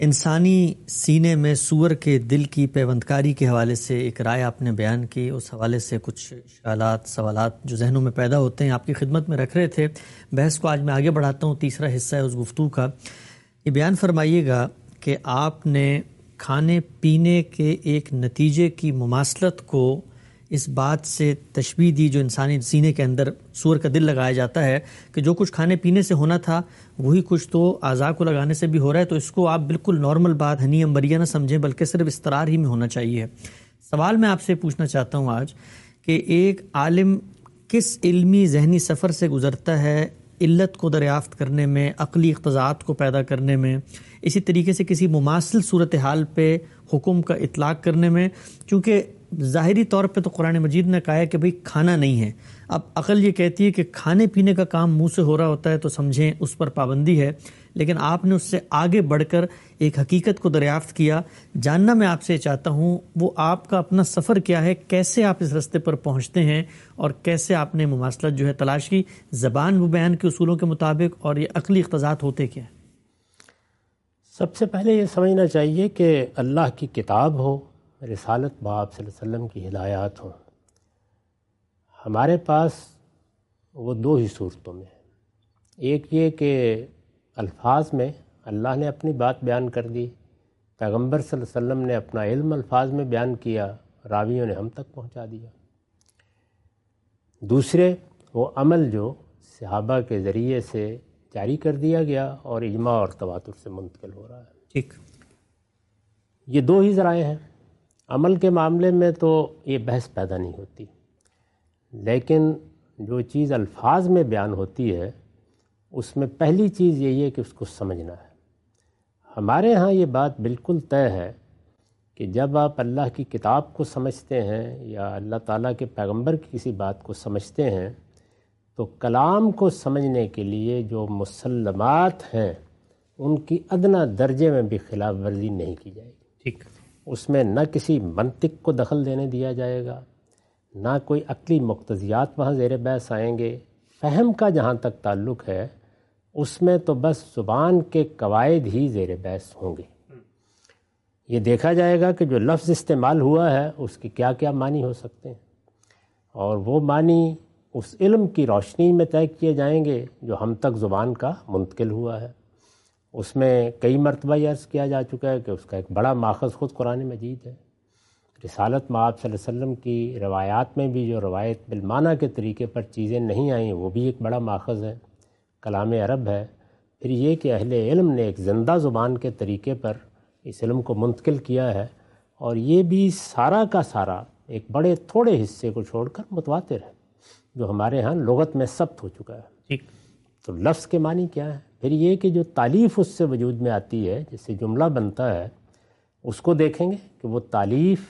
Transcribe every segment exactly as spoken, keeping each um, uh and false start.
انسانی سینے میں سور کے دل کی پیوندکاری کے حوالے سے ایک رائے آپ نے بیان کی، اس حوالے سے کچھ اشکالات سوالات جو ذہنوں میں پیدا ہوتے ہیں آپ کی خدمت میں رکھ رہے تھے۔ بحث کو آج میں آگے بڑھاتا ہوں، تیسرا حصہ ہے اس گفتگو کا۔ یہ بیان فرمائیے گا کہ آپ نے کھانے پینے کے ایک نتیجے کی مماثلت کو اس بات سے تشبیہ دی جو انسانی سینے کے اندر سور کا دل لگایا جاتا ہے کہ جو کچھ کھانے پینے سے ہونا تھا وہی کچھ تو اعضاء کو لگانے سے بھی ہو رہا ہے، تو اس کو آپ بالکل نارمل بات ہنی امبریہ نہ سمجھیں بلکہ صرف استقرار ہی میں ہونا چاہیے۔ سوال میں آپ سے پوچھنا چاہتا ہوں آج کہ ایک عالم کس علمی ذہنی سفر سے گزرتا ہے علت کو دریافت کرنے میں، عقلی اقتضاعات کو پیدا کرنے میں، اسی طریقے سے کسی مماثل صورتحال پہ حکم کا اطلاق کرنے میں، کیونکہ ظاہری طور پہ تو قرآن مجید نے کہا ہے کہ بھئی کھانا نہیں ہے، اب عقل یہ کہتی ہے کہ کھانے پینے کا کام منہ سے ہو رہا ہوتا ہے تو سمجھیں اس پر پابندی ہے، لیکن آپ نے اس سے آگے بڑھ کر ایک حقیقت کو دریافت کیا۔ جاننا میں آپ سے چاہتا ہوں وہ آپ کا اپنا سفر کیا ہے، کیسے آپ اس رستے پر پہنچتے ہیں اور کیسے آپ نے مماثلت جو ہے تلاش کی، زبان و بیان کے اصولوں کے مطابق، اور یہ عقلی اقتضاعات ہوتے کیا ہیں؟ سب سے پہلے یہ سمجھنا چاہیے کہ اللہ کی کتاب ہو، رسالت باب صلی اللہ علیہ وسلم کی ہدایات ہوں، ہمارے پاس وہ دو ہی صورتوں میں ہے۔ ایک یہ کہ الفاظ میں اللہ نے اپنی بات بیان کر دی، پیغمبر صلی اللہ علیہ وسلم نے اپنا علم الفاظ میں بیان کیا، راویوں نے ہم تک پہنچا دیا۔ دوسرے وہ عمل جو صحابہ کے ذریعے سے جاری کر دیا گیا اور اجماع اور تواتر سے منتقل ہو رہا ہے۔ ٹھیک، یہ دو ہی ذرائع ہیں۔ عمل کے معاملے میں تو یہ بحث پیدا نہیں ہوتی، لیکن جو چیز الفاظ میں بیان ہوتی ہے اس میں پہلی چیز یہی ہے کہ اس کو سمجھنا ہے۔ ہمارے ہاں یہ بات بالکل طے ہے کہ جب آپ اللہ کی کتاب کو سمجھتے ہیں یا اللہ تعالیٰ کے پیغمبر کی کسی بات کو سمجھتے ہیں تو کلام کو سمجھنے کے لیے جو مسلمات ہیں ان کی ادنیٰ درجے میں بھی خلاف ورزی نہیں کی جائے گی۔ ٹھیک، اس میں نہ کسی منطق کو دخل دینے دیا جائے گا، نہ کوئی عقلی مقتضیات وہاں زیر بحث آئیں گے۔ فہم کا جہاں تک تعلق ہے اس میں تو بس زبان کے قواعد ہی زیر بحث ہوں گے۔ یہ دیکھا جائے گا کہ جو لفظ استعمال ہوا ہے اس کے کیا کیا معنی ہو سکتے ہیں، اور وہ معنی اس علم کی روشنی میں طے کیے جائیں گے جو ہم تک زبان کا منتقل ہوا ہے۔ اس میں کئی مرتبہ یہ عرض کیا جا چکا ہے کہ اس کا ایک بڑا ماخذ خود قرآن مجید ہے۔ رسالت مآب صلی اللہ علیہ وسلم کی روایات میں بھی جو روایت بالمعنی کے طریقے پر چیزیں نہیں آئیں وہ بھی ایک بڑا ماخذ ہے، کلام عرب ہے۔ پھر یہ کہ اہل علم نے ایک زندہ زبان کے طریقے پر اس علم کو منتقل کیا ہے، اور یہ بھی سارا کا سارا ایک بڑے تھوڑے حصے کو چھوڑ کر متواتر ہے جو ہمارے ہاں لغت میں ثبت ہو چکا ہے۔ ٹھیک، تو لفظ کے معنی کیا ہے؟ پھر یہ کہ جو تالیف اس سے وجود میں آتی ہے، جس سے جملہ بنتا ہے، اس کو دیکھیں گے کہ وہ تالیف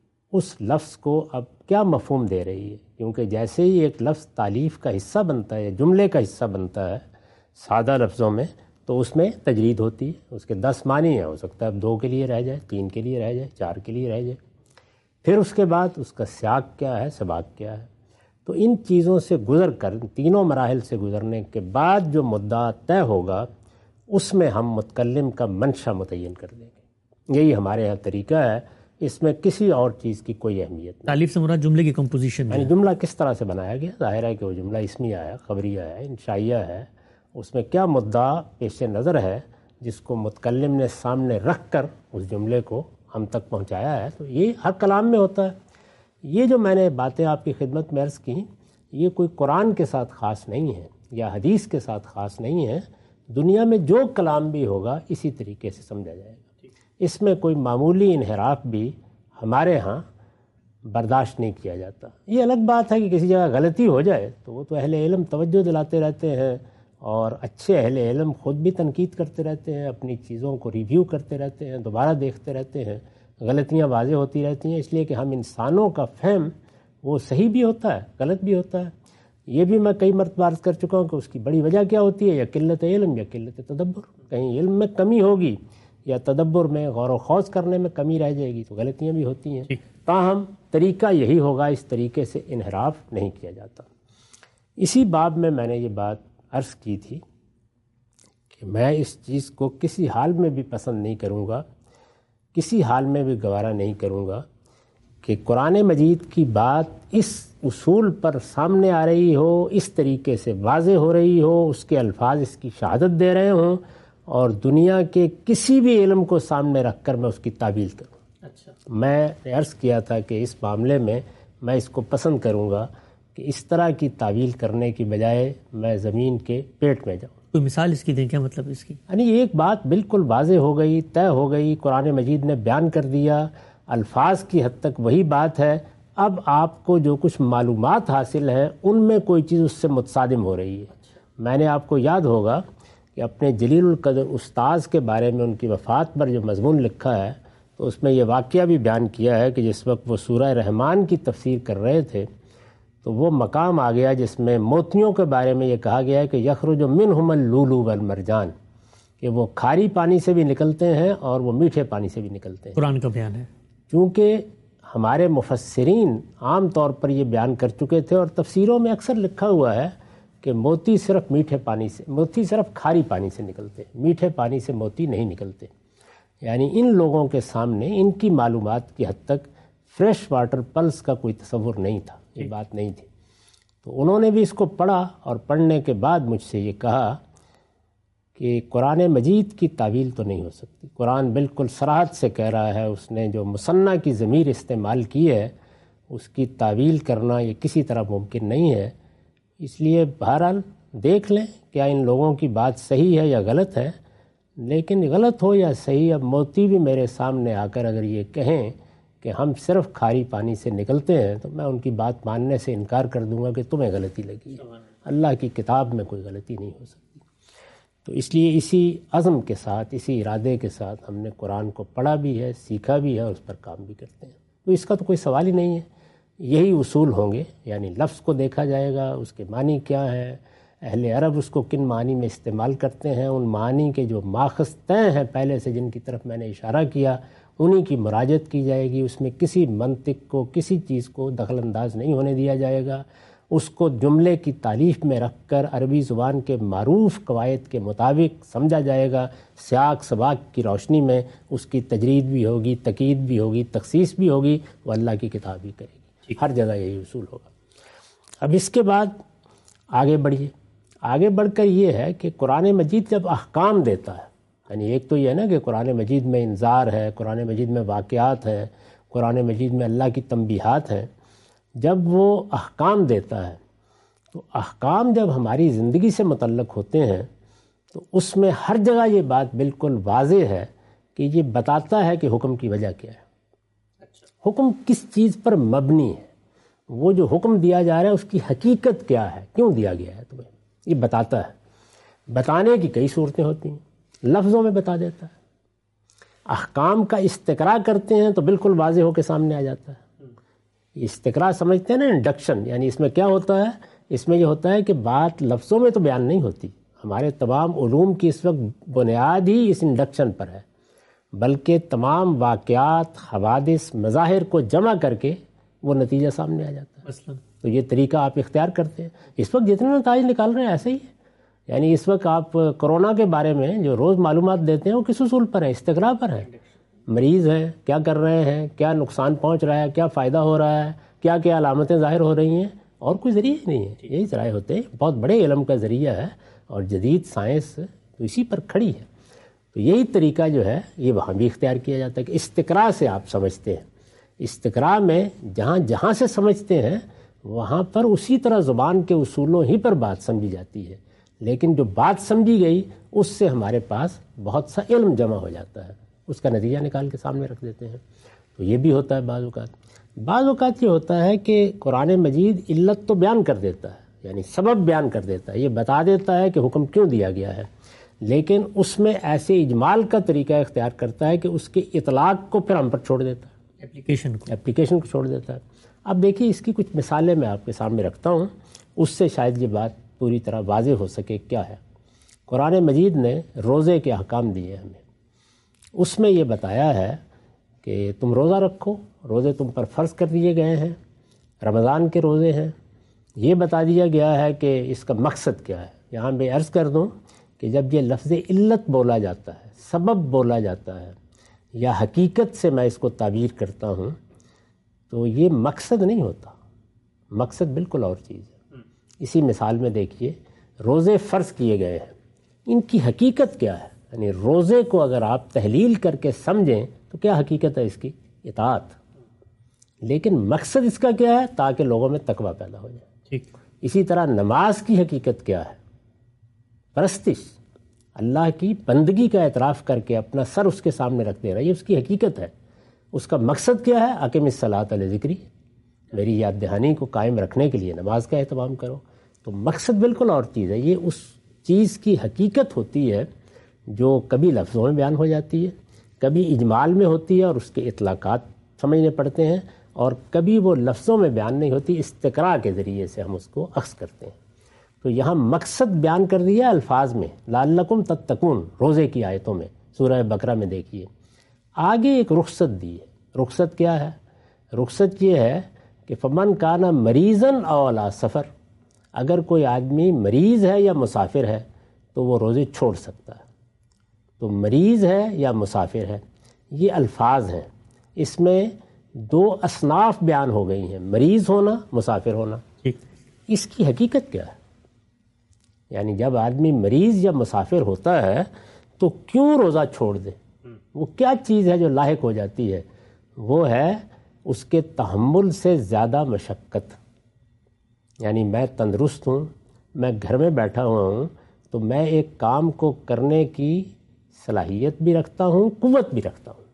اس لفظ کو اب کیا مفہوم دے رہی ہے، کیونکہ جیسے ہی ایک لفظ تالیف کا حصہ بنتا ہے، جملے کا حصہ بنتا ہے سادہ لفظوں میں، تو اس میں تجرید ہوتی ہے، اس کے دس معنی ہیں، ہو سکتا ہے اب دو کے لیے رہ جائے، تین کے لیے رہ جائے، چار کے لیے رہ جائے۔ پھر اس کے بعد اس کا سیاق کیا ہے، سباق کیا ہے۔ تو ان چیزوں سے گزر کر، تینوں مراحل سے گزرنے کے بعد جو مدعا طے ہوگا اس میں ہم متکلم کا منشا متعین کر دیں گے۔ یہی ہمارے یہاں طریقہ ہے، اس میں کسی اور چیز کی کوئی اہمیت نہیں۔ تعلیف سے مراد جملے کی کمپوزیشن، یعنی جملہ کس طرح سے بنایا گیا، ظاہر ہے کہ وہ جملہ اسمیہ ہے، خبریہ ہے، انشائیہ ہے، اس میں کیا مدعا پیش نظر ہے جس کو متکلم نے سامنے رکھ کر اس جملے کو ہم تک پہنچایا ہے۔ تو یہ ہر کلام میں ہوتا ہے۔ یہ جو میں نے باتیں آپ کی خدمت میں عرض کی، یہ کوئی قرآن کے ساتھ خاص نہیں ہے یا حدیث کے ساتھ خاص نہیں ہے، دنیا میں جو کلام بھی ہوگا اسی طریقے سے سمجھا جائے گا۔ اس میں کوئی معمولی انحراف بھی ہمارے ہاں برداشت نہیں کیا جاتا۔ یہ الگ بات ہے کہ کسی جگہ غلطی ہو جائے تو وہ تو اہل علم توجہ دلاتے رہتے ہیں، اور اچھے اہل علم خود بھی تنقید کرتے رہتے ہیں، اپنی چیزوں کو ریویو کرتے رہتے ہیں، دوبارہ دیکھتے رہتے ہیں، غلطیاں واضح ہوتی رہتی ہیں، اس لیے کہ ہم انسانوں کا فہم وہ صحیح بھی ہوتا ہے، غلط بھی ہوتا ہے۔ یہ بھی میں کئی مرتبہ عرض کر چکا ہوں کہ اس کی بڑی وجہ کیا ہوتی ہے، یا قلت علم یا قلت تدبر۔ کہیں علم میں کمی ہوگی یا تدبر میں، غور و خوض کرنے میں کمی رہ جائے گی تو غلطیاں بھی ہوتی ہیں۔ تاہم طریقہ یہی ہوگا، اس طریقے سے انحراف نہیں کیا جاتا۔ اسی باب میں میں نے یہ بات عرض کی تھی کہ کہ میں اس چیز کو کسی حال میں بھی پسند نہیں کروں گا، کسی حال میں بھی گوارا نہیں کروں گا کہ قرآن مجید کی بات اس اصول پر سامنے آ رہی ہو، اس طریقے سے واضح ہو رہی ہو، اس کے الفاظ اس کی شہادت دے رہے ہوں، اور دنیا کے کسی بھی علم کو سامنے رکھ کر میں اس کی تعویل کروں۔ اچھا، میں نے عرض کیا تھا کہ اس معاملے میں میں اس کو پسند کروں گا کہ اس طرح کی تعویل کرنے کی بجائے میں زمین کے پیٹ میں جاؤں۔ کوئی مثال اس کی دیں، کیا مطلب اس کی؟ یعنی ایک بات بالکل واضح ہو گئی، طے ہو گئی، قرآن مجید نے بیان کر دیا، الفاظ کی حد تک وہی بات ہے، اب آپ کو جو کچھ معلومات حاصل ہیں ان میں کوئی چیز اس سے متصادم ہو رہی ہے۔ میں نے آپ کو یاد ہوگا کہ اپنے جلیل القدر استاذ کے بارے میں ان کی وفات پر جو مضمون لکھا ہے تو اس میں یہ واقعہ بھی بیان کیا ہے کہ جس وقت وہ سورہ رحمان کی تفسیر کر رہے تھے تو وہ مقام آ گیا جس میں موتیوں کے بارے میں یہ کہا گیا ہے کہ یخرج منہم اللؤلؤ والمرجان، کہ وہ کھاری پانی سے بھی نکلتے ہیں اور وہ میٹھے پانی سے بھی نکلتے ہیں۔ قرآن کا بیان ہے۔ چونکہ ہمارے مفسرین عام طور پر یہ بیان کر چکے تھے اور تفسیروں میں اکثر لکھا ہوا ہے کہ موتی صرف میٹھے پانی سے موتی صرف کھاری پانی سے نکلتے، میٹھے پانی سے موتی نہیں نکلتے۔ یعنی ان لوگوں کے سامنے ان کی معلومات کی حد تک فریش واٹر پلس کا کوئی تصور نہیں تھا، یہ بات نہیں تھی۔ تو انہوں نے بھی اس کو پڑھا اور پڑھنے کے بعد مجھ سے یہ کہا کہ قرآن مجید کی تعویل تو نہیں ہو سکتی، قرآن بالکل صراحت سے کہہ رہا ہے، اس نے جو مثنیٰ کی ضمیر استعمال کی ہے اس کی تعویل کرنا یہ کسی طرح ممکن نہیں ہے۔ اس لیے بہرحال دیکھ لیں کیا ان لوگوں کی بات صحیح ہے یا غلط ہے، لیکن غلط ہو یا صحیح، اب موتی بھی میرے سامنے آ کر اگر یہ کہیں کہ ہم صرف کھاری پانی سے نکلتے ہیں تو میں ان کی بات ماننے سے انکار کر دوں گا کہ تمہیں غلطی لگی، اللہ کی کتاب میں کوئی غلطی نہیں ہو سکتی۔ تو اس لیے اسی عزم کے ساتھ، اسی ارادے کے ساتھ ہم نے قرآن کو پڑھا بھی ہے، سیکھا بھی ہے اور اس پر کام بھی کرتے ہیں۔ تو اس کا تو کوئی سوال ہی نہیں ہے، یہی اصول ہوں گے، یعنی لفظ کو دیکھا جائے گا، اس کے معنی کیا ہے، اہل عرب اس کو کن معنی میں استعمال کرتے ہیں، ان معنی کے جو ماخذ طے ہیں پہلے سے جن کی طرف میں نے اشارہ کیا انہی کی مراجعت کی جائے گی، اس میں کسی منطق کو، کسی چیز کو دخل انداز نہیں ہونے دیا جائے گا، اس کو جملے کی تعریف میں رکھ کر عربی زبان کے معروف قواعد کے مطابق سمجھا جائے گا، سیاق سباق کی روشنی میں اس کی تجرید بھی ہوگی، تقیید بھی ہوگی، تخصیص بھی ہوگی، وہ اللہ کی کتاب ہی کرے گی، ہر جگہ یہی اصول ہوگا۔ اب اس کے بعد آگے بڑھیے، آگے بڑھ کر یہ ہے کہ قرآن مجید جب احکام دیتا ہے، یعنی ایک تو یہ ہے نا کہ قرآن مجید میں انذار ہے، قرآن مجید میں واقعات ہیں، قرآن مجید میں اللہ کی تنبیہات ہیں، جب وہ احکام دیتا ہے تو احکام جب ہماری زندگی سے متعلق ہوتے ہیں تو اس میں ہر جگہ یہ بات بالکل واضح ہے کہ یہ بتاتا ہے کہ حکم کی وجہ کیا ہے، حکم کس چیز پر مبنی ہے، وہ جو حکم دیا جا رہا ہے اس کی حقیقت کیا ہے، کیوں دیا گیا ہے تمہیں، یہ بتاتا ہے۔ بتانے کی کئی صورتیں ہوتی ہیں، لفظوں میں بتا دیتا ہے، احکام کا استقراء کرتے ہیں تو بالکل واضح ہو کے سامنے آ جاتا ہے۔ استقراء سمجھتے ہیں نا، انڈکشن، یعنی اس میں کیا ہوتا ہے، اس میں یہ ہوتا ہے کہ بات لفظوں میں تو بیان نہیں ہوتی، ہمارے تمام علوم کی اس وقت بنیاد ہی اس انڈکشن پر ہے، بلکہ تمام واقعات، حوادث، مظاہر کو جمع کر کے وہ نتیجہ سامنے آ جاتا ہے۔ مثلاً تو یہ طریقہ آپ اختیار کرتے ہیں، اس وقت جتنے نتائج نکال رہے ہیں ایسے ہی ہے، یعنی اس وقت آپ کرونا کے بارے میں جو روز معلومات دیتے ہیں وہ کس اصول پر ہے، استقراء پر ہے، مریض ہیں کیا کر رہے ہیں، کیا نقصان پہنچ رہا ہے، کیا فائدہ ہو رہا ہے، کیا کیا علامتیں ظاہر ہو رہی ہیں، اور کوئی ذریعہ ہی نہیں ہے، یہی ذرائع ہوتے ہیں، بہت بڑے علم کا ذریعہ ہے، اور جدید سائنس تو اسی پر کھڑی ہے۔ تو یہی طریقہ جو ہے یہ وہاں بھی اختیار کیا جاتا ہے کہ استقراء سے آپ سمجھتے ہیں، استقراء میں جہاں جہاں سے سمجھتے ہیں وہاں پر اسی طرح زبان کے اصولوں ہی پر بات سمجھی جاتی ہے، لیکن جو بات سمجھی گئی اس سے ہمارے پاس بہت سا علم جمع ہو جاتا ہے، اس کا نتیجہ نکال کے سامنے رکھ دیتے ہیں۔ تو یہ بھی ہوتا ہے بعض اوقات۔ بعض اوقات یہ ہوتا ہے کہ قرآن مجید علت تو بیان کر دیتا ہے، یعنی سبب بیان کر دیتا ہے، یہ بتا دیتا ہے کہ حکم کیوں دیا گیا ہے، لیکن اس میں ایسے اجمال کا طریقہ اختیار کرتا ہے کہ اس کے اطلاق کو پھر ہم پر چھوڑ دیتا ہے، اپلیکیشن کو اپلیکیشن کو چھوڑ دیتا ہے۔ اب دیکھیے اس کی کچھ مثالیں میں آپ کے سامنے رکھتا ہوں، اس سے شاید یہ بات پوری طرح واضح ہو سکے کیا ہے۔ قرآن مجید نے روزے کے احکام دیے ہمیں، اس میں یہ بتایا ہے کہ تم روزہ رکھو، روزے تم پر فرض کر دیے گئے ہیں، رمضان کے روزے ہیں، یہ بتا دیا گیا ہے کہ اس کا مقصد کیا ہے۔ یہاں میں عرض کر دوں کہ جب یہ لفظ علت بولا جاتا ہے، سبب بولا جاتا ہے، یا حقیقت سے میں اس کو تعبیر کرتا ہوں، تو یہ مقصد نہیں ہوتا، مقصد بالکل اور چیز ہے۔ اسی مثال میں دیکھیے، روزے فرض کیے گئے ہیں، ان کی حقیقت کیا ہے؟ یعنی روزے کو اگر آپ تحلیل کر کے سمجھیں تو کیا حقیقت ہے اس کی؟ اطاعت۔ لیکن مقصد اس کا کیا ہے؟ تاکہ لوگوں میں تقویٰ پیدا ہو جائے۔ ٹھیک۔ اسی طرح نماز کی حقیقت کیا ہے؟ پرستش، اللہ کی بندگی کا اعتراف کر کے اپنا سر اس کے سامنے رکھ دینا، یہ اس کی حقیقت ہے۔ اس کا مقصد کیا ہے؟ اقم الصلاۃ لذکری، میری یاد دہانی کو قائم رکھنے کے لیے نماز کا اہتمام کرو۔ تو مقصد بالکل اور چیز ہے، یہ اس چیز کی حقیقت ہوتی ہے جو کبھی لفظوں میں بیان ہو جاتی ہے، کبھی اجمال میں ہوتی ہے اور اس کے اطلاقات سمجھنے پڑتے ہیں، اور کبھی وہ لفظوں میں بیان نہیں ہوتی، استقراء کے ذریعے سے ہم اس کو اخذ کرتے ہیں۔ تو یہاں مقصد بیان کر دیا الفاظ میں، لعلکم تتقون، روزے کی آیتوں میں، سورہ بقرہ میں دیکھیے۔ آگے ایک رخصت دی ہے۔ رخصت کیا ہے؟ رخصت یہ ہے کہ فمن کان مریضاً او علی سفر، اگر کوئی آدمی مریض ہے یا مسافر ہے تو وہ روزے چھوڑ سکتا ہے۔ تو مریض ہے یا مسافر ہے، یہ الفاظ ہیں، اس میں دو اصناف بیان ہو گئی ہیں، مریض ہونا، مسافر ہونا۔ اس کی حقیقت کیا ہے؟ یعنی جب آدمی مریض یا مسافر ہوتا ہے تو کیوں روزہ چھوڑ دے؟ وہ کیا چیز ہے جو لاحق ہو جاتی ہے؟ وہ ہے اس کے تحمل سے زیادہ مشقت۔ یعنی میں تندرست ہوں، میں گھر میں بیٹھا ہوا ہوں، تو میں ایک کام کو کرنے کی صلاحیت بھی رکھتا ہوں، قوت بھی رکھتا ہوں،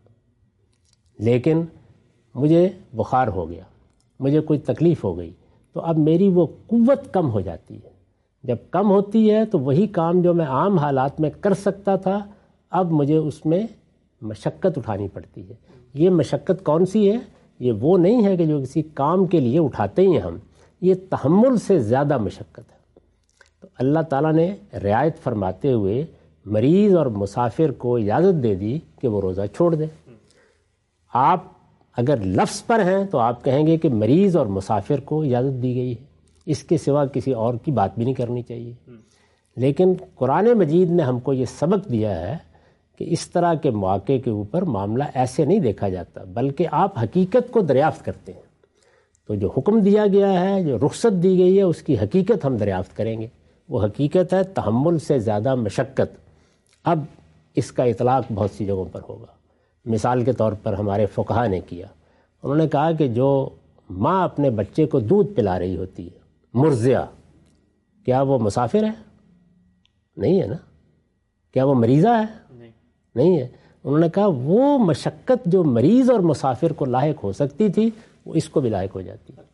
لیکن مجھے بخار ہو گیا، مجھے کوئی تکلیف ہو گئی، تو اب میری وہ قوت کم ہو جاتی ہے۔ جب کم ہوتی ہے تو وہی کام جو میں عام حالات میں کر سکتا تھا، اب مجھے اس میں مشقت اٹھانی پڑتی ہے۔ یہ مشقت کون سی ہے؟ یہ وہ نہیں ہے کہ جو کسی کام کے لیے اٹھاتے ہی ہیں ہم، یہ تحمل سے زیادہ مشقت ہے۔ تو اللہ تعالیٰ نے رعایت فرماتے ہوئے مریض اور مسافر کو اجازت دے دی کہ وہ روزہ چھوڑ دے۔ آپ اگر لفظ پر ہیں تو آپ کہیں گے کہ مریض اور مسافر کو اجازت دی گئی ہے، اس کے سوا کسی اور کی بات بھی نہیں کرنی چاہیے۔ لیکن قرآن مجید نے ہم کو یہ سبق دیا ہے کہ اس طرح کے مواقع کے اوپر معاملہ ایسے نہیں دیکھا جاتا، بلکہ آپ حقیقت کو دریافت کرتے ہیں۔ تو جو حکم دیا گیا ہے، جو رخصت دی گئی ہے، اس کی حقیقت ہم دریافت کریں گے۔ وہ حقیقت ہے تحمل سے زیادہ مشقت۔ اب اس کا اطلاق بہت سی جگہوں پر ہوگا۔ مثال کے طور پر ہمارے فقہا نے کیا، انہوں نے کہا کہ جو ماں اپنے بچے کو دودھ پلا رہی ہوتی ہے، مرضعہ، کیا وہ مسافر ہے؟ نہیں ہے نا۔ کیا وہ مریضہ ہے؟ نہیں ہے۔ انہوں نے کہا وہ مشقت جو مریض اور مسافر کو لاحق ہو سکتی تھی، وہ اس کو بھی لاحق ہو جاتی ہے،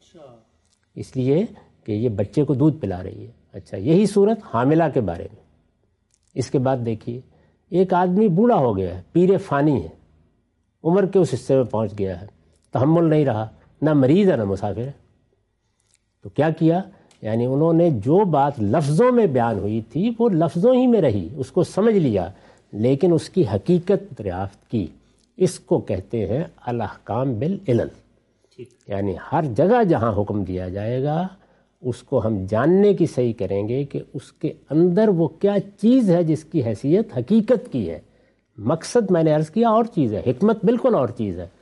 اس لیے کہ یہ بچے کو دودھ پلا رہی ہے۔ اچھا، یہی صورت حاملہ کے بارے میں۔ اس کے بعد دیکھیے، ایک آدمی بوڑھا ہو گیا ہے، پیر فانی ہے، عمر کے اس حصے میں پہنچ گیا ہے، تحمل نہیں رہا، نہ مریض ہے نہ مسافر ہے، تو کیا کیا؟ یعنی انہوں نے جو بات لفظوں میں بیان ہوئی تھی وہ لفظوں ہی میں رہی، اس کو سمجھ لیا، لیکن اس کی حقیقت دریافت کی۔ اس کو کہتے ہیں الاحکام بالعلل۔ یعنی ہر جگہ جہاں حکم دیا جائے گا اس کو ہم جاننے کی صحیح کریں گے کہ اس کے اندر وہ کیا چیز ہے جس کی حیثیت حقیقت کی ہے۔ مقصد میں نے عرض کیا اور چیز ہے، حکمت بالکل اور چیز ہے۔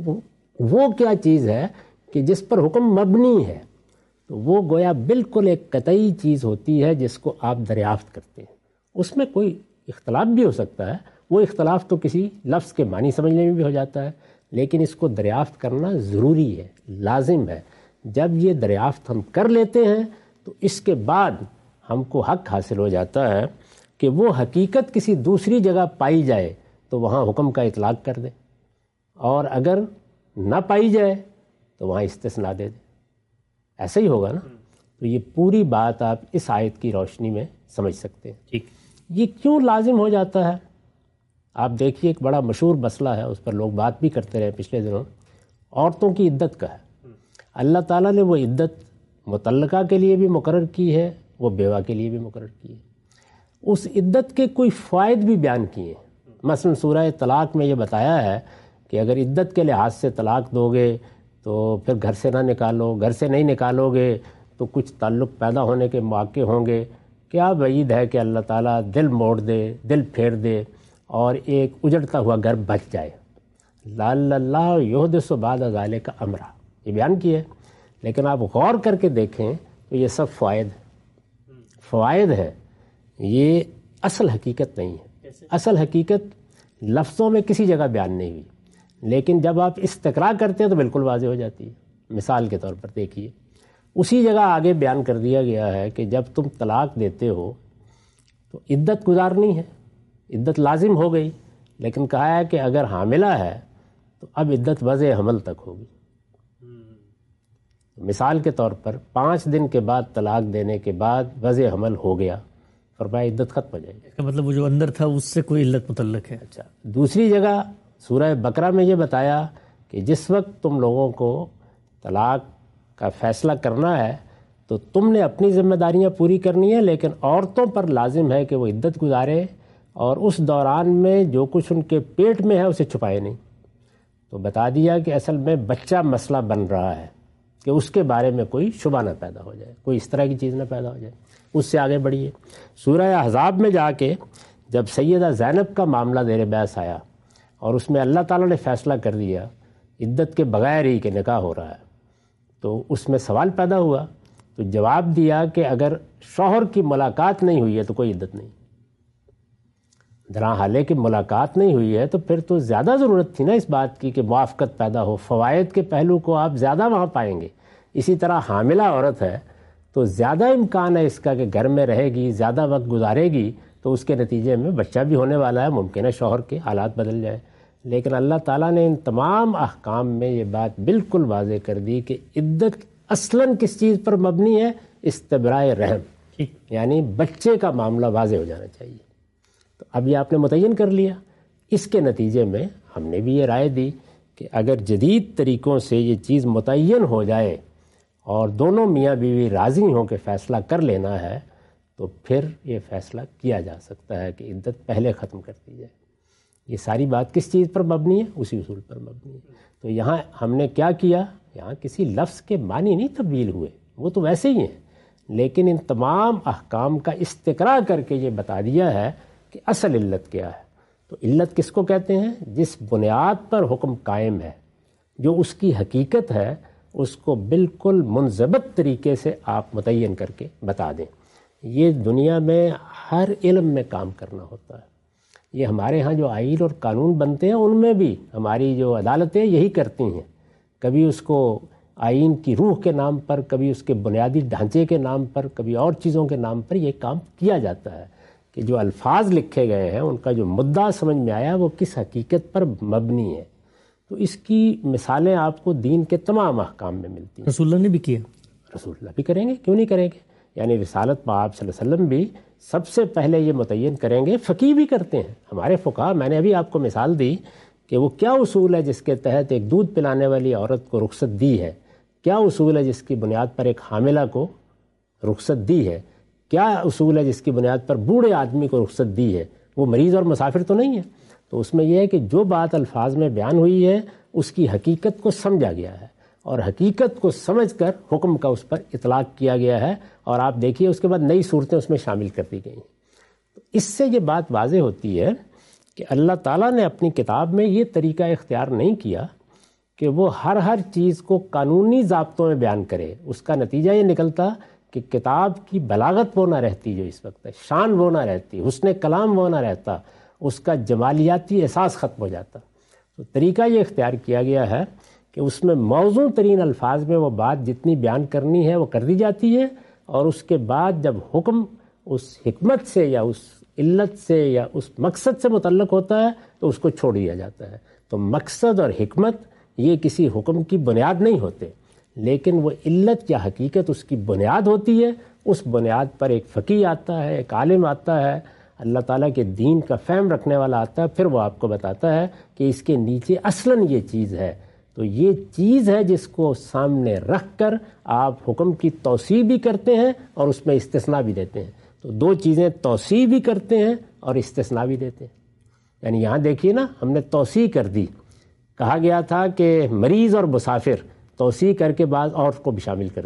وہ کیا چیز ہے کہ جس پر حکم مبنی ہے، تو وہ گویا بالکل ایک قطعی چیز ہوتی ہے جس کو آپ دریافت کرتے ہیں۔ اس میں کوئی اختلاف بھی ہو سکتا ہے، وہ اختلاف تو کسی لفظ کے معنی سمجھنے میں بھی ہو جاتا ہے، لیکن اس کو دریافت کرنا ضروری ہے، لازم ہے۔ جب یہ دریافت ہم کر لیتے ہیں تو اس کے بعد ہم کو حق حاصل ہو جاتا ہے کہ وہ حقیقت کسی دوسری جگہ پائی جائے تو وہاں حکم کا اطلاق کر دے، اور اگر نہ پائی جائے تو وہاں استثناء دے دے۔ ایسا ہی ہوگا نا۔ تو یہ پوری بات آپ اس آیت کی روشنی میں سمجھ سکتے ہیں۔ ٹھیک، یہ کیوں لازم ہو جاتا ہے؟ آپ دیکھیے، ایک بڑا مشہور مسئلہ ہے، اس پر لوگ بات بھی کرتے رہے پچھلے دنوں، عورتوں کی عدت کا ہے۔ اللہ تعالیٰ نے وہ عدت مطلقہ کے لیے بھی مقرر کی ہے، وہ بیوہ کے لیے بھی مقرر کی ہے۔ اس عدت کے کوئی فوائد بھی بیان کیے ہیں۔ مثلا سورہ طلاق میں یہ بتایا ہے کہ اگر عدت کے لحاظ سے طلاق دو گے تو پھر گھر سے نہ نکالو، گھر سے نہیں نکالو گے تو کچھ تعلق پیدا ہونے کے مواقع ہوں گے، کیا بعید ہے کہ اللہ تعالیٰ دل موڑ دے، دل پھیر دے اور ایک اجڑتا ہوا گھر بچ جائے. لعل اللہ یحدث بعد ذلک امرا، یہ بیان کیا ہے. لیکن آپ غور کر کے دیکھیں تو یہ سب فوائد فوائد ہے، یہ اصل حقیقت نہیں ہے. اصل حقیقت لفظوں میں کسی جگہ بیان نہیں ہوئی، لیکن جب آپ استقراء کرتے ہیں تو بالکل واضح ہو جاتی ہے. مثال کے طور پر دیکھیے، اسی جگہ آگے بیان کر دیا گیا ہے کہ جب تم طلاق دیتے ہو تو عدت گزارنی ہے، عدت لازم ہو گئی، لیکن کہا ہے کہ اگر حاملہ ہے تو اب عدت وضع حمل تک ہوگی. مثال کے طور پر پانچ دن کے بعد طلاق دینے کے بعد وضع حمل ہو گیا، فرمایا عدت ختم ہو جائے گی. اس کا مطلب وہ جو اندر تھا اس سے کوئی علت متعلق ہے. اچھا، دوسری جگہ سورہ بقرہ میں یہ بتایا کہ جس وقت تم لوگوں کو طلاق کا فیصلہ کرنا ہے تو تم نے اپنی ذمہ داریاں پوری کرنی ہے، لیکن عورتوں پر لازم ہے کہ وہ عدت گزارے اور اس دوران میں جو کچھ ان کے پیٹ میں ہے اسے چھپائے نہیں. تو بتا دیا کہ اصل میں بچہ مسئلہ بن رہا ہے کہ اس کے بارے میں کوئی شبہ نہ پیدا ہو جائے، کوئی اس طرح کی چیز نہ پیدا ہو جائے. اس سے آگے بڑھیے، سورہ احزاب میں جا کے جب سیدہ زینب کا معاملہ زیر بحث آیا اور اس میں اللہ تعالیٰ نے فیصلہ کر دیا عدت کے بغیر ہی کہ نکاح ہو رہا ہے، تو اس میں سوال پیدا ہوا. تو جواب دیا کہ اگر شوہر کی ملاقات نہیں ہوئی ہے تو کوئی عدت نہیں. درا حالے کی ملاقات نہیں ہوئی ہے تو پھر تو زیادہ ضرورت تھی نا اس بات کی کہ موافقت پیدا ہو، فوائد کے پہلو کو آپ زیادہ وہاں پائیں گے. اسی طرح حاملہ عورت ہے تو زیادہ امکان ہے اس کا کہ گھر میں رہے گی، زیادہ وقت گزارے گی، تو اس کے نتیجے میں بچہ بھی ہونے والا ہے، ممکن ہے شوہر کے حالات بدل جائے. لیکن اللہ تعالیٰ نے ان تمام احکام میں یہ بات بالکل واضح کر دی کہ عدت اصلاً کس چیز پر مبنی ہے؟ استبراء رحم، یعنی بچے کا معاملہ واضح ہو جانا چاہیے. تو اب یہ آپ نے متعین کر لیا. اس کے نتیجے میں ہم نے بھی یہ رائے دی کہ اگر جدید طریقوں سے یہ چیز متعین ہو جائے اور دونوں میاں بیوی راضی ہوں کہ فیصلہ کر لینا ہے تو پھر یہ فیصلہ کیا جا سکتا ہے کہ عدت پہلے ختم کر دی جائے. یہ ساری بات کس چیز پر مبنی ہے؟ اسی اصول پر مبنی ہے. تو یہاں ہم نے کیا کیا؟ یہاں کسی لفظ کے معنی نہیں تبدیل ہوئے، وہ تو ویسے ہی ہیں، لیکن ان تمام احکام کا استقراء کر کے یہ بتا دیا ہے کہ اصل علت کیا ہے. تو علت کس کو کہتے ہیں؟ جس بنیاد پر حکم قائم ہے، جو اس کی حقیقت ہے، اس کو بالکل منضبط طریقے سے آپ متعین کر کے بتا دیں. یہ دنیا میں ہر علم میں کام کرنا ہوتا ہے. یہ ہمارے ہاں جو آئین اور قانون بنتے ہیں ان میں بھی ہماری جو عدالتیں یہی کرتی ہیں. کبھی اس کو آئین کی روح کے نام پر، کبھی اس کے بنیادی ڈھانچے کے نام پر، کبھی اور چیزوں کے نام پر یہ کام کیا جاتا ہے کہ جو الفاظ لکھے گئے ہیں ان کا جو مدعا سمجھ میں آیا وہ کس حقیقت پر مبنی ہے. تو اس کی مثالیں آپ کو دین کے تمام احکام میں ملتی ہیں. رسول اللہ نے بھی کیا، رسول اللہ بھی کریں گے، کیوں نہیں کریں گے؟ یعنی رسالت میں آپ صلی اللہ علیہ وسلم بھی سب سے پہلے یہ متعین کریں گے. فقیہ بھی کرتے ہیں ہمارے فقہا. میں نے ابھی آپ کو مثال دی کہ وہ کیا اصول ہے جس کے تحت ایک دودھ پلانے والی عورت کو رخصت دی ہے، کیا اصول ہے جس کی بنیاد پر ایک حاملہ کو رخصت دی ہے، کیا اصول ہے جس کی بنیاد پر بوڑھے آدمی کو رخصت دی ہے. وہ مریض اور مسافر تو نہیں ہے. تو اس میں یہ ہے کہ جو بات الفاظ میں بیان ہوئی ہے اس کی حقیقت کو سمجھا گیا ہے اور حقیقت کو سمجھ کر حکم کا اس پر اطلاق کیا گیا ہے. اور آپ دیکھیے اس کے بعد نئی صورتیں اس میں شامل کر دی گئی ہیں. تو اس سے یہ بات واضح ہوتی ہے کہ اللہ تعالیٰ نے اپنی کتاب میں یہ طریقہ اختیار نہیں کیا کہ وہ ہر ہر چیز کو قانونی ضابطوں میں بیان کرے. اس کا نتیجہ یہ نکلتا کہ کتاب کی بلاغت وہ نہ رہتی جو اس وقت ہے، شان وہ نہ رہتی، حسن کلام وہ نہ رہتا، اس کا جمالیاتی احساس ختم ہو جاتا. تو طریقہ یہ اختیار کیا گیا ہے کہ اس میں موزوں ترین الفاظ میں وہ بات جتنی بیان کرنی ہے وہ کر دی جاتی ہے، اور اس کے بعد جب حکم اس حکمت سے یا اس علت سے یا اس مقصد سے متعلق ہوتا ہے تو اس کو چھوڑ دیا جاتا ہے. تو مقصد اور حکمت یہ کسی حکم کی بنیاد نہیں ہوتے، لیکن وہ علت یا حقیقت اس کی بنیاد ہوتی ہے. اس بنیاد پر ایک فقیہ آتا ہے، ایک عالم آتا ہے، اللہ تعالیٰ کے دین کا فہم رکھنے والا آتا ہے، پھر وہ آپ کو بتاتا ہے کہ اس کے نیچے اصلاً یہ چیز ہے. تو یہ چیز ہے جس کو سامنے رکھ کر آپ حکم کی توسیع بھی کرتے ہیں اور اس میں استثناء بھی دیتے ہیں. تو دو چیزیں، توسیع بھی کرتے ہیں اور استثناء بھی دیتے ہیں. یعنی یہاں دیکھیے نا، ہم نے توسیع کر دی. کہا گیا تھا کہ مریض اور مسافر، توسیع کر کے بعض اور کو بھی شامل کر دیا.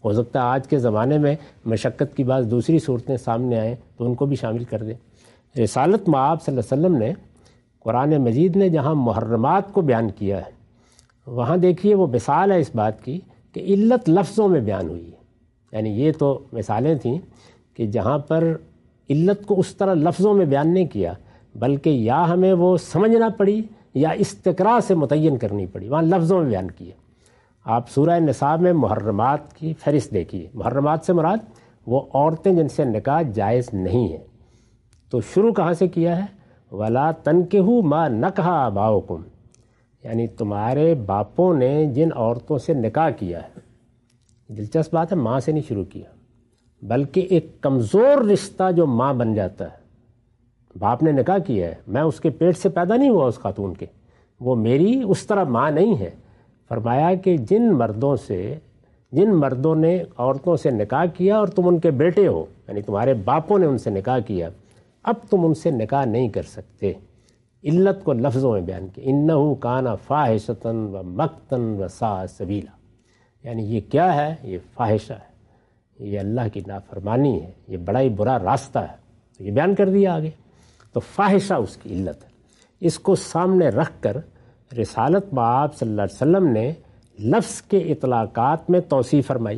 ہو سکتا ہے آج کے زمانے میں مشقت کی بعض دوسری صورتیں سامنے آئیں تو ان کو بھی شامل کر دیں۔ رسالت مآب صلی اللہ علیہ وسلم نے قرآن مجید نے جہاں محرمات کو بیان کیا ہے وہاں دیکھیے وہ مثال ہے اس بات کی کہ علت لفظوں میں بیان ہوئی ہے۔ یعنی یہ تو مثالیں تھیں کہ جہاں پر علت کو اس طرح لفظوں میں بیان نہیں کیا بلکہ یا ہمیں وہ سمجھنا پڑی یا استقراء سے متعین کرنی پڑی، وہاں لفظوں میں بیان کیا۔ آپ سورہ نساء میں محرمات کی فہرست دیکھیے، محرمات سے مراد وہ عورتیں جن سے نکاح جائز نہیں ہے۔ تو شروع کہاں سے کیا ہے؟ وَلَا تَنْكِحُوا مَا نَكَحَ آبَاؤُكُمْ، یعنی تمہارے باپوں نے جن عورتوں سے نکاح کیا ہے۔ دلچسپ بات ہے، ماں سے نہیں شروع کیا بلکہ ایک کمزور رشتہ جو ماں بن جاتا ہے، باپ نے نکاح کیا ہے، میں اس کے پیٹ سے پیدا نہیں ہوا اس خاتون کے، وہ میری اس طرح ماں نہیں ہے۔ فرمایا کہ جن مردوں سے جن مردوں نے عورتوں سے نکاح کیا اور تم ان کے بیٹے ہو، یعنی تمہارے باپوں نے ان سے نکاح کیا، اب تم ان سے نکاح نہیں کر سکتے۔ علت کو لفظوں میں بیان کیا، انہو کان فاحشۃ و مقتا و ساء سبیلا، یعنی یہ کیا ہے؟ یہ فاحشہ ہے، یہ اللہ کی نافرمانی ہے، یہ بڑا ہی برا راستہ ہے، تو یہ بیان کر دیا آگے۔ تو فاحشہ اس کی علت ہے۔ اس کو سامنے رکھ کر رسالت مآب صلی اللہ علیہ وسلم نے لفظ کے اطلاقات میں توسیع فرمائی۔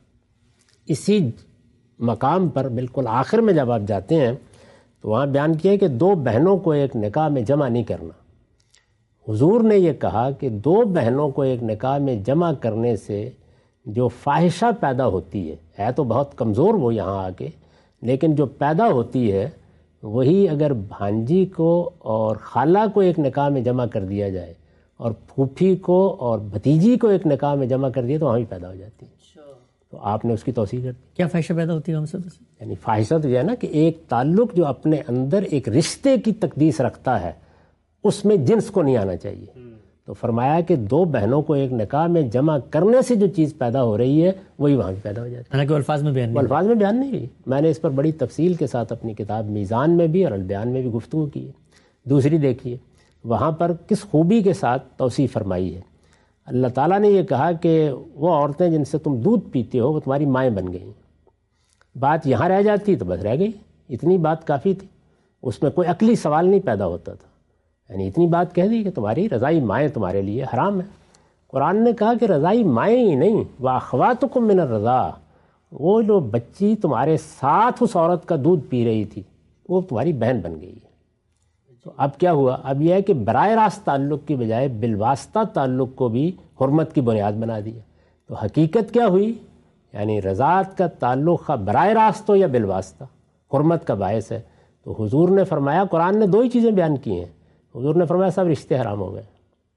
اسی مقام پر بالکل آخر میں جب آپ جاتے ہیں تو وہاں بیان کیا ہے کہ دو بہنوں کو ایک نکاح میں جمع نہیں کرنا۔ حضور نے یہ کہا کہ دو بہنوں کو ایک نکاح میں جمع کرنے سے جو فاحشہ پیدا ہوتی ہے ہے تو بہت کمزور وہ یہاں آ کے، لیکن جو پیدا ہوتی ہے وہی اگر بھانجی کو اور خالہ کو ایک نکاح میں جمع کر دیا جائے اور پھوپھی کو اور بھتیجی کو ایک نکاح میں جمع کر دیا تو وہاں بھی پیدا ہو جاتی ہے۔ تو آپ نے اس کی توسیع کر دی۔ کیا فاحشہ پیدا ہوتی ہے ہم سب سے؟ یعنی فاحشہ تو یہ ہے نا کہ ایک تعلق جو اپنے اندر ایک رشتے کی تقدیس رکھتا ہے اس میں جنس کو نہیں آنا چاہیے۔ تو فرمایا کہ دو بہنوں کو ایک نکاح میں جمع کرنے سے جو چیز پیدا ہو رہی ہے وہی وہاں بھی پیدا ہو جاتی ہے، حالانکہ الفاظ میں بیان نہیں، الفاظ میں بیان نہیں ہوئی۔ میں نے اس پر بڑی تفصیل کے ساتھ اپنی کتاب میزان میں بھی اور البیان میں بھی گفتگو کی ہے۔ دوسری دیکھیے وہاں پر کس خوبی کے ساتھ توسیع فرمائی ہے۔ اللہ تعالیٰ نے یہ کہا کہ وہ عورتیں جن سے تم دودھ پیتے ہو وہ تمہاری مائیں بن گئیں۔ بات یہاں رہ جاتی تو بس رہ گئی، اتنی بات کافی تھی، اس میں کوئی عقلی سوال نہیں پیدا ہوتا تھا۔ یعنی اتنی بات کہہ دی کہ تمہاری رضائی مائیں تمہارے لیے حرام ہے۔ قرآن نے کہا کہ رضائی مائیں ہی نہیں، وَأَخْوَاتُكُم مِّنَ الرَّضَاعَ، وہ جو بچی تمہارے ساتھ اس عورت کا دودھ پی رہی تھی وہ تمہاری بہن بن گئی ہے۔ تو اب کیا ہوا؟ اب یہ ہے کہ براہ راست تعلق کی بجائے بالواسطہ تعلق کو بھی حرمت کی بنیاد بنا دیا۔ تو حقیقت کیا ہوئی؟ یعنی رضاعت کا تعلق براہ راست ہو یا بالواسطہ حرمت کا باعث ہے۔ تو حضور نے فرمایا، قرآن نے دو ہی چیزیں بیان کی ہیں، حضور نے فرمایا سب رشتے حرام ہو گئے،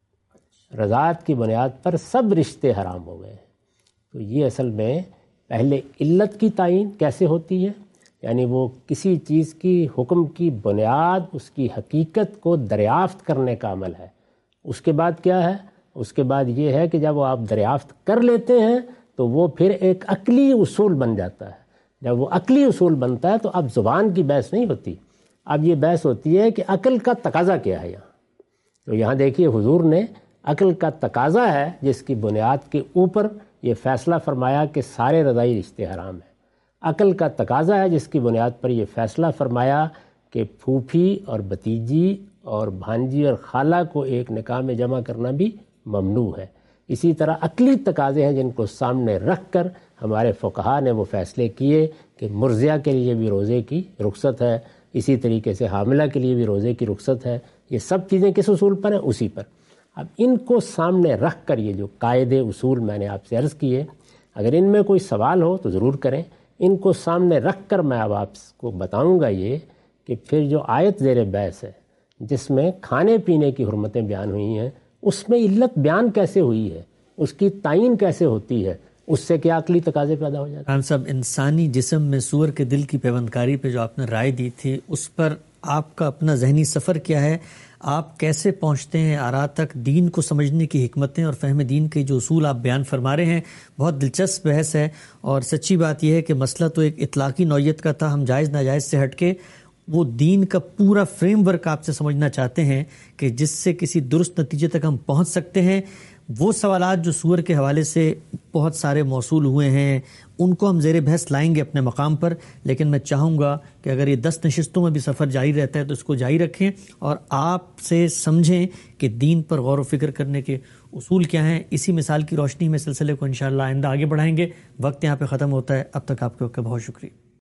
رضاعت کی بنیاد پر سب رشتے حرام ہو گئے۔ تو یہ اصل میں پہلے علت کی تعین کیسے ہوتی ہے، یعنی وہ کسی چیز کی حکم کی بنیاد اس کی حقیقت کو دریافت کرنے کا عمل ہے۔ اس کے بعد کیا ہے؟ اس کے بعد یہ ہے کہ جب وہ آپ دریافت کر لیتے ہیں تو وہ پھر ایک عقلی اصول بن جاتا ہے۔ جب وہ عقلی اصول بنتا ہے تو اب زبان کی بحث نہیں ہوتی، اب یہ بحث ہوتی ہے کہ عقل کا تقاضا کیا ہے یہاں۔ تو یہاں دیکھیے حضور نے عقل کا تقاضا ہے جس کی بنیاد کے اوپر یہ فیصلہ فرمایا کہ سارے رضائی رشتے حرام ہیں۔ عقل کا تقاضا ہے جس کی بنیاد پر یہ فیصلہ فرمایا کہ پھوپھی اور بھتیجی اور بھانجی اور خالہ کو ایک نکاح میں جمع کرنا بھی ممنوع ہے۔ اسی طرح عقلی تقاضے ہیں جن کو سامنے رکھ کر ہمارے فقہا نے وہ فیصلے کیے کہ مرضیہ کے لیے بھی روزے کی رخصت ہے، اسی طریقے سے حاملہ کے لیے بھی روزے کی رخصت ہے۔ یہ سب چیزیں کس اصول پر ہیں؟ اسی پر۔ اب ان کو سامنے رکھ کر یہ جو قاعدے اصول میں نے آپ سے عرض کیے، اگر ان میں کوئی سوال ہو تو ضرور کریں۔ ان کو سامنے رکھ کر میں اب آپ کو بتاؤں گا یہ کہ پھر جو آیت زیر بحث ہے جس میں کھانے پینے کی حرمتیں بیان ہوئی ہیں اس میں علت بیان کیسے ہوئی ہے، اس کی تعین کیسے ہوتی ہے، اس سے کیا عقلی تقاضے پیدا ہو جاتے ہیں۔ خان صاحب، انسانی جسم میں سور کے دل کی پیوندکاری پہ جو آپ نے رائے دی تھی اس پر آپ کا اپنا ذہنی سفر کیا ہے؟ آپ کیسے پہنچتے ہیں آرا تک؟ دین کو سمجھنے کی حکمتیں اور فہم دین کے جو اصول آپ بیان فرما رہے ہیں، بہت دلچسپ بحث ہے، اور سچی بات یہ ہے کہ مسئلہ تو ایک اطلاقی نوعیت کا تھا، ہم جائز ناجائز سے ہٹ کے وہ دین کا پورا فریم ورک آپ سے سمجھنا چاہتے ہیں کہ جس سے کسی درست نتیجے تک ہم پہنچ سکتے ہیں، وہ سوالات جو سور کے حوالے سے بہت سارے موصول ہوئے ہیں ان کو ہم زیر بحث لائیں گے اپنے مقام پر، لیکن میں چاہوں گا کہ اگر یہ دس نشستوں میں بھی سفر جاری رہتا ہے تو اس کو جاری رکھیں اور آپ سے سمجھیں کہ دین پر غور و فکر کرنے کے اصول کیا ہیں۔ اسی مثال کی روشنی میں سلسلے کو انشاءاللہ آئندہ آگے بڑھائیں گے۔ وقت یہاں پہ ختم ہوتا ہے، اب تک آپ کے وقت کا بہت شکریہ۔